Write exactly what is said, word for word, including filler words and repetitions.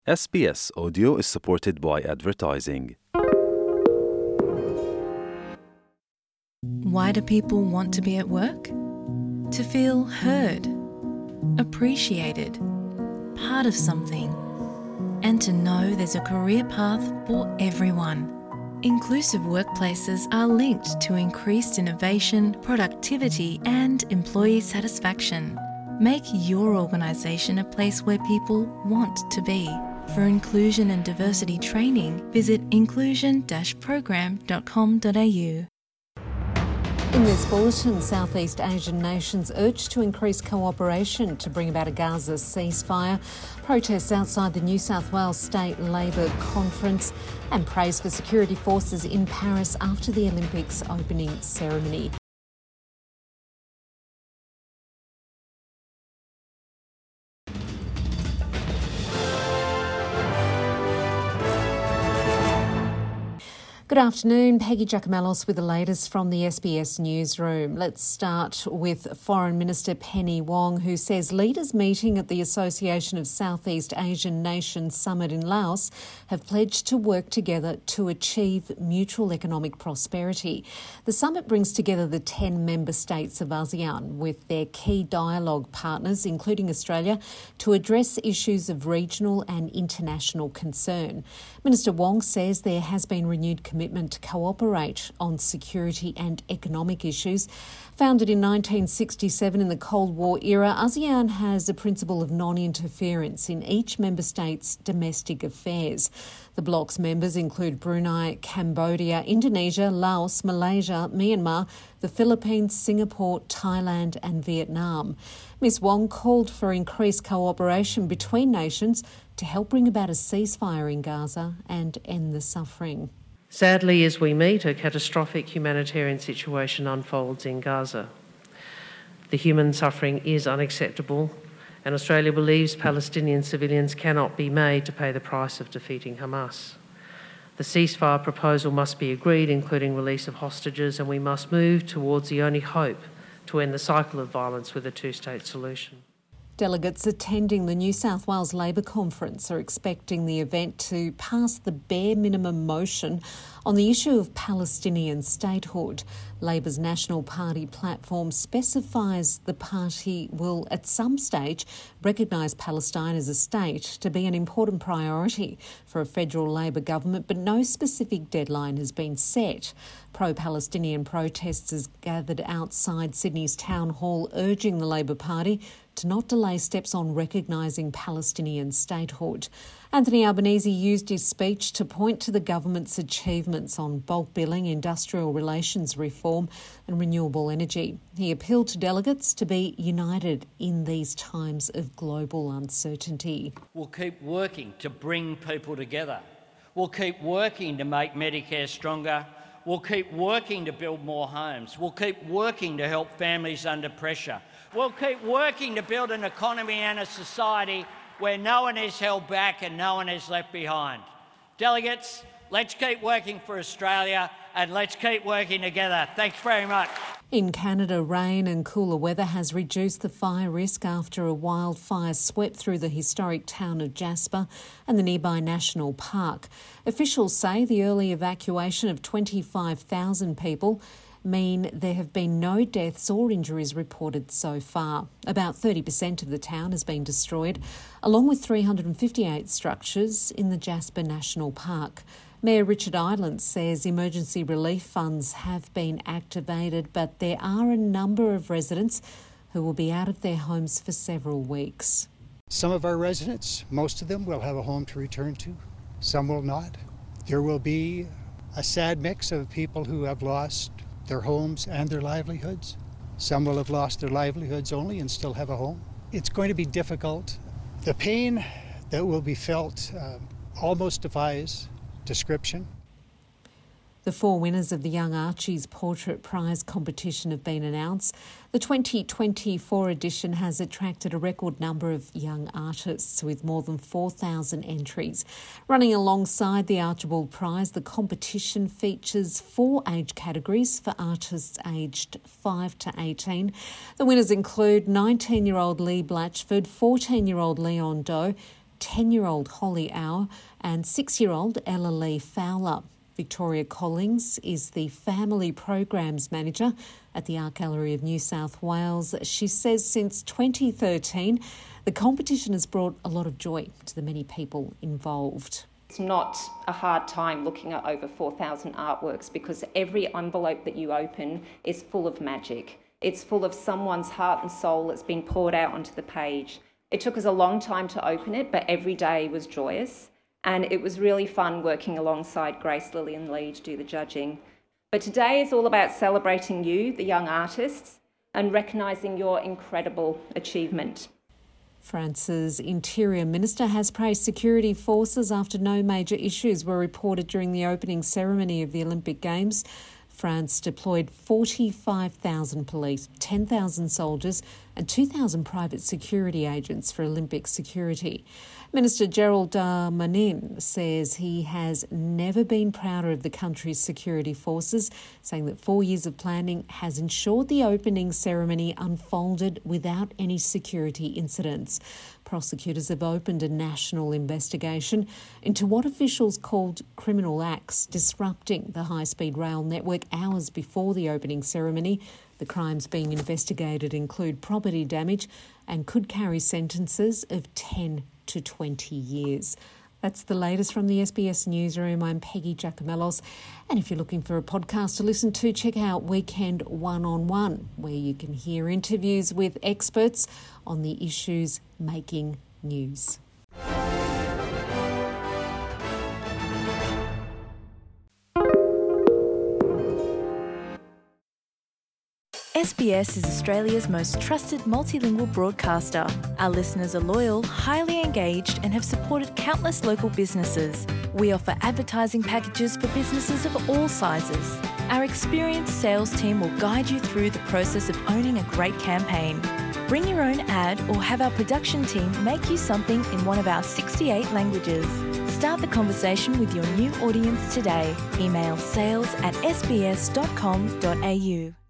S B S Audio is supported by advertising. Why do people want to be at work? To feel heard, appreciated, part of something, and to know there's a career path for everyone. Inclusive workplaces are linked to increased innovation, productivity, and employee satisfaction. Make your organisation a place where people want to be. For inclusion and diversity training, visit inclusion dash program dot com dot a u. In this bulletin, Southeast Asian nations urge to increase cooperation to bring about a Gaza ceasefire, protests outside the New South Wales State Labor Conference, and praise for security forces in Paris after the Olympics opening ceremony. Good afternoon, Peggy Giacomellos with the latest from the S B S newsroom. Let's start with Foreign Minister Penny Wong, who says leaders meeting at the Association of Southeast Asian Nations Summit in Laos have pledged to work together to achieve mutual economic prosperity. The summit brings together the ten member states of ASEAN with their key dialogue partners, including Australia, to address issues of regional and international concern. Minister Wong says there has been renewed commitment commitment to cooperate on security and economic issues. Founded in nineteen sixty-seven in the Cold War era, ASEAN has a principle of non-interference in each member state's domestic affairs. The bloc's members include Brunei, Cambodia, Indonesia, Laos, Malaysia, Myanmar, the Philippines, Singapore, Thailand and Vietnam. Miz Wong called for increased cooperation between nations to help bring about a ceasefire in Gaza and end the suffering. Sadly, as we meet, a catastrophic humanitarian situation unfolds in Gaza. The human suffering is unacceptable, and Australia believes Palestinian civilians cannot be made to pay the price of defeating Hamas. The ceasefire proposal must be agreed, including release of hostages, and we must move towards the only hope to end the cycle of violence with a two-state solution. Delegates attending the New South Wales Labor Conference are expecting the event to pass the bare minimum motion on the issue of Palestinian statehood. Labor's National Party platform specifies the party will at some stage recognise Palestine as a state to be an important priority for a federal Labor government, but no specific deadline has been set. Pro-Palestinian protesters gathered outside Sydney's Town Hall urging the Labor Party to not delay steps on recognising Palestinian statehood. Anthony Albanese used his speech to point to the government's achievements on bulk billing, industrial relations reform and renewable energy. He appealed to delegates to be united in these times of global uncertainty. We'll keep working to bring people together. We'll keep working to make Medicare stronger. We'll keep working to build more homes. We'll keep working to help families under pressure. We'll keep working to build an economy and a society where no one is held back and no one is left behind. Delegates, let's keep working for Australia and let's keep working together. Thanks very much. In Canada, rain and cooler weather has reduced the fire risk after a wildfire swept through the historic town of Jasper and the nearby National Park. Officials say the early evacuation of twenty-five thousand people mean there have been no deaths or injuries reported so far. About thirty percent of the town has been destroyed, along with three hundred fifty-eight structures in the Jasper National Park. Mayor Richard Ireland says emergency relief funds have been activated, but there are a number of residents who will be out of their homes for several weeks. Some of our residents, most of them, will have a home to return to. Some will not. There will be a sad mix of people who have lost their homes and their livelihoods. Some will have lost their livelihoods only and still have a home. It's going to be difficult. The pain that will be felt uh, almost defies description. The four winners of the Young Archies Portrait Prize competition have been announced. The twenty twenty-four edition has attracted a record number of young artists with more than four thousand entries. Running alongside the Archibald Prize, the competition features four age categories for artists aged five to eighteen. The winners include nineteen-year-old Lee Blatchford, fourteen-year-old Leon Doe, ten-year-old Holly Hour and six-year-old Ella Lee Fowler. Victoria Collings is the Family Programs Manager at the Art Gallery of New South Wales. She says since twenty thirteen, the competition has brought a lot of joy to the many people involved. It's not a hard time looking at over four thousand artworks because every envelope that you open is full of magic. It's full of someone's heart and soul that's been poured out onto the page. It took us a long time to open it, but every day was joyous. And it was really fun working alongside Grace, Lily and Lee to do the judging. But today is all about celebrating you, the young artists, and recognising your incredible achievement. France's Interior Minister has praised security forces after no major issues were reported during the opening ceremony of the Olympic Games. France deployed forty-five thousand police, ten thousand soldiers and two thousand private security agents for Olympic security. Minister Gerald Darmanin says he has never been prouder of the country's security forces, saying that four years of planning has ensured the opening ceremony unfolded without any security incidents. Prosecutors have opened a national investigation into what officials called criminal acts disrupting the high-speed rail network hours before the opening ceremony. The crimes being investigated include property damage and could carry sentences of ten to twenty years. That's the latest from the S B S Newsroom. I'm Peggy Giacomellos. And if you're looking for a podcast to listen to, check out Weekend One-on-One, where you can hear interviews with experts on the issues making news. S B S is Australia's most trusted multilingual broadcaster. Our listeners are loyal, highly engaged and have supported countless local businesses. We offer advertising packages for businesses of all sizes. Our experienced sales team will guide you through the process of owning a great campaign. Bring your own ad or have our production team make you something in one of our sixty-eight languages. Start the conversation with your new audience today. Email sales at s b s dot com dot a u.